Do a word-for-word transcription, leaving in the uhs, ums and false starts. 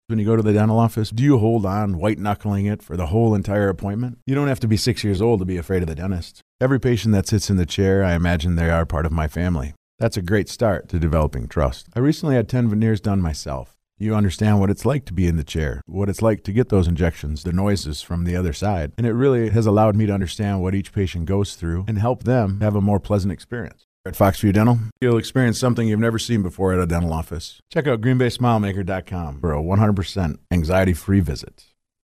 When you go to the dental office, do you hold on white-knuckling it for the whole entire appointment? You don't have to be six years old to be afraid of the dentist. Every patient that sits in the chair, I imagine they are part of my family. That's a great start to developing trust. I recently had ten veneers done myself. You understand what it's like to be in the chair, what it's like to get those injections, the noises from the other side. And it really has allowed me to understand what each patient goes through and help them have a more pleasant experience. At Foxview Dental, you'll experience something you've never seen before at a dental office. Check out green bay smile maker dot com for a one hundred percent anxiety-free visit.